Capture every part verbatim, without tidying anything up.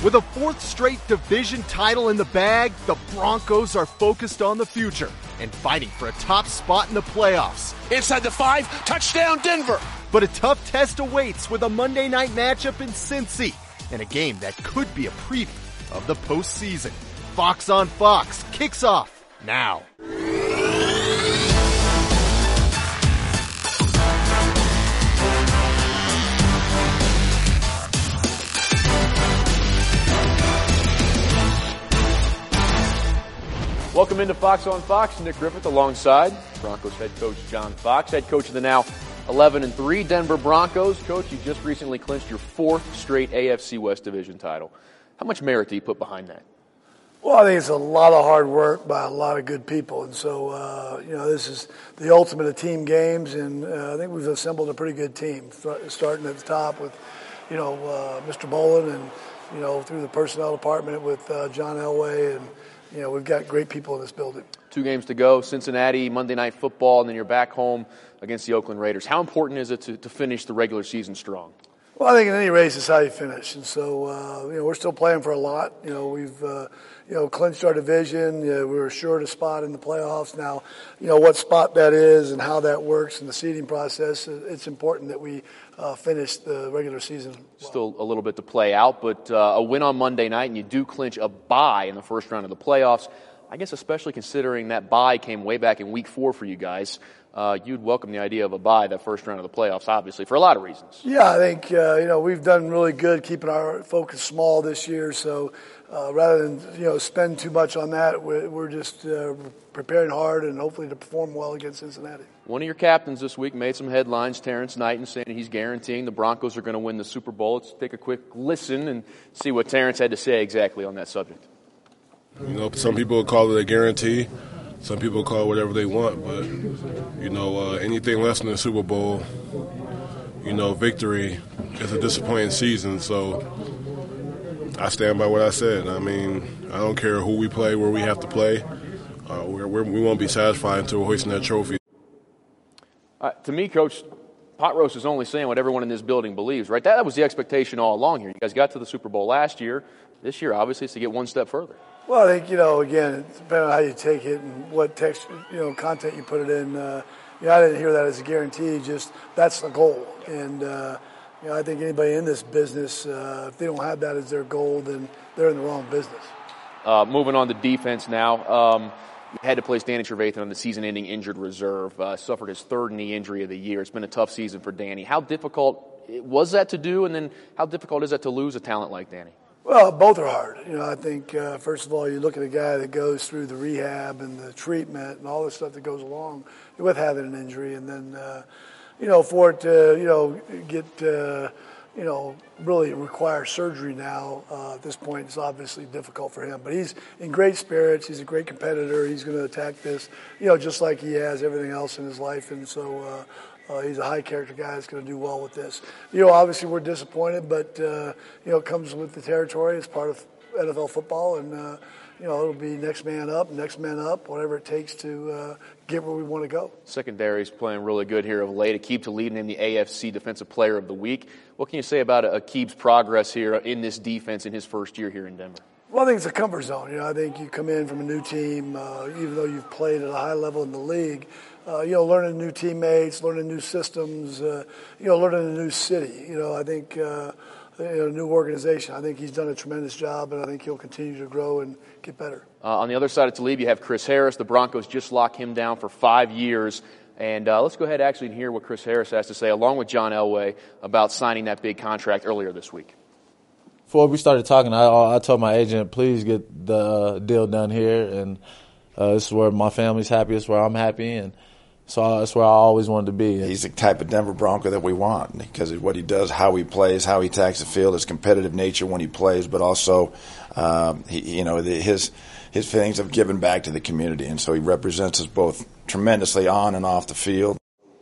With a fourth straight division title in the bag, the Broncos are focused on the future and fighting for a top spot in the playoffs. Inside the five, touchdown Denver. But a tough test awaits with a Monday night matchup in Cincy and a game that could be a preview of the postseason. Fox on Fox kicks off now. Welcome into Fox on Fox. Nick Griffith alongside Broncos head coach John Fox, head coach of the now eleven and three Denver Broncos. Coach, you just recently clinched your fourth straight A F C West Division title. How much merit do you put behind that? Well, I think it's a lot of hard work by a lot of good people. And so, uh, you know, this is the ultimate of team games, and uh, I think we've assembled a pretty good team, starting at the top with, you know, uh, Mister Bolin, and, you know, through the personnel department with uh, John Elway, and, you know, we've got great people in this building. Two games to go, Cincinnati, Monday Night Football, and then you're back home against the Oakland Raiders. How important is it to, to finish the regular season strong? Well, I think in any race it's how you finish. And so, uh, you know, we're still playing for a lot. You know, we've, uh, you know, clinched our division. You know, we were assured a spot in the playoffs. Now, you know, what spot that is and how that works in the seeding process, it's important that we uh, finish the regular season well. Still a little bit to play out, but uh, a win on Monday night, and you do clinch a bye in the first round of the playoffs. I guess especially considering that bye came way back in week four for you guys. Uh, you'd welcome the idea of a bye that first round of the playoffs, obviously, for a lot of reasons. Yeah, I think, uh, you know, we've done really good keeping our focus small this year. So uh, rather than, you know, spend too much on that, we're, we're just uh, preparing hard and hopefully to perform well against Cincinnati. One of your captains this week made some headlines, Terrence Knighton, saying he's guaranteeing the Broncos are going to win the Super Bowl. Let's take a quick listen and see what Terrence had to say exactly on that subject. You know, some people call it a guarantee. Some people call it whatever they want, but, you know, uh, anything less than the Super Bowl, you know, victory is a disappointing season. So I stand by what I said. I mean, I don't care who we play, where we have to play. Uh, we're, we're, we won't be satisfied until we're hoisting that trophy. Uh, to me, Coach, Pot Roast is only saying what everyone in this building believes, right? That was the expectation all along here. You guys got to the Super Bowl last year. This year, obviously, is to get one step further. Well, I think, you know, again, it depends on how you take it and what text, you know, content you put it in. Uh, you know, I didn't hear that as a guarantee, just that's the goal. And, uh, you know, I think anybody in this business, uh, if they don't have that as their goal, then they're in the wrong business. Uh, moving on to defense now. Um, you had to place Danny Trevathan on the season-ending injured reserve. Uh, suffered his third knee injury of the year. It's been a tough season for Danny. How difficult was that to do, and then how difficult is that to lose a talent like Danny? Well, both are hard. You know, I think, uh, first of all, you look at a guy that goes through the rehab and the treatment and all the stuff that goes along with having an injury. And then, uh, you know, for it to, you know, get, uh, you know, really require surgery now uh, at this point, it's obviously difficult for him. But he's in great spirits. He's a great competitor. He's going to attack this, you know, just like he has everything else in his life. And so, uh, Uh, he's a high-character guy that's going to do well with this. You know, obviously we're disappointed, but, uh, you know, it comes with the territory. It's part of N F L football, and, uh, you know, it'll be next man up, next man up, whatever it takes to uh, get where we want to go. Secondary's playing really good here of late. Aqib Talib named the A F C Defensive Player of the Week. What can you say about Aqib's progress here in this defense in his first year here in Denver? Well, I think it's a comfort zone. You know, I think you come in from a new team, uh, even though you've played at a high level in the league, Uh, you know, learning new teammates, learning new systems, uh, you know, learning a new city. You know, I think, uh, you know, a new organization. I think he's done a tremendous job, and I think he'll continue to grow and get better. Uh, on the other side of Talib, you have Chris Harris. The Broncos just locked him down for five years. And uh, let's go ahead actually and hear what Chris Harris has to say, along with John Elway, about signing that big contract earlier this week. Before we started talking, I, I told my agent, please get the deal done here. And uh, this is where my family's happy. This is where I'm happy. And so that's where I always wanted to be. He's the type of Denver Bronco that we want because of what he does, how he plays, how he attacks the field, his competitive nature when he plays, but also, um, he, you know, the, his his feelings of giving back to the community. And so he represents us both tremendously on and off the field.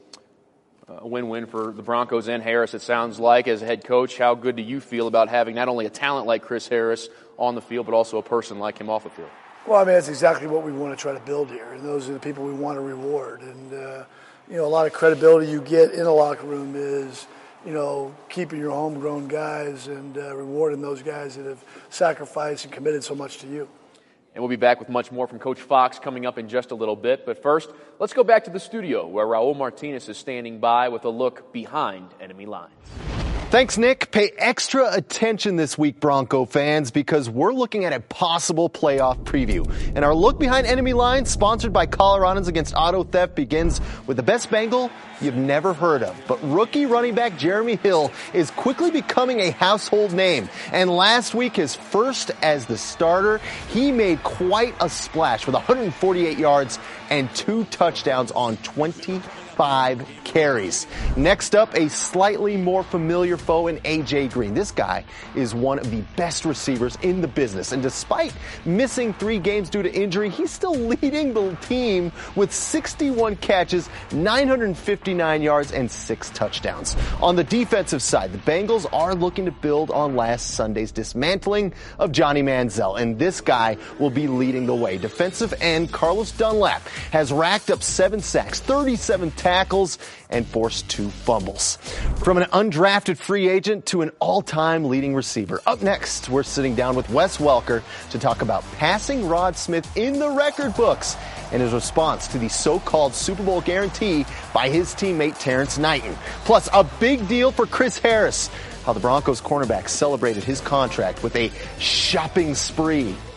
A win-win for the Broncos and Harris, it sounds like. As a head coach, how good do you feel about having not only a talent like Chris Harris on the field, but also a person like him off the field? Well, I mean, that's exactly what we want to try to build here, and those are the people we want to reward. And, uh, you know, a lot of credibility you get in a locker room is, you know, keeping your homegrown guys and uh, rewarding those guys that have sacrificed and committed so much to you. And we'll be back with much more from Coach Fox coming up in just a little bit. But first, let's go back to the studio where Raul Martinez is standing by with a look behind enemy lines. Thanks, Nick. Pay extra attention this week, Bronco fans, because we're looking at a possible playoff preview. And our look behind enemy lines, sponsored by Coloradans Against Auto Theft, begins with the best Bengal you've never heard of. But rookie running back Jeremy Hill is quickly becoming a household name. And last week, his first as the starter, he made quite a splash with one hundred forty-eight yards and two touchdowns on twenty-five carries. Next up, a slightly more familiar foe in A J Green. This guy is one of the best receivers in the business. And despite missing three games due to injury, he's still leading the team with sixty-one catches, nine hundred fifty-nine yards, and six touchdowns. On the defensive side, the Bengals are looking to build on last Sunday's dismantling of Johnny Manziel. And this guy will be leading the way. Defensive end Carlos Dunlap has racked up seven sacks, thirty-seven tackles, and forced two fumbles. From an undrafted free agent to an all-time leading receiver. Up next, we're sitting down with Wes Welker to talk about passing Rod Smith in the record books and his response to the so-called Super Bowl guarantee by his teammate Terrence Knighton. Plus, a big deal for Chris Harris. How the Broncos cornerback celebrated his contract with a shopping spree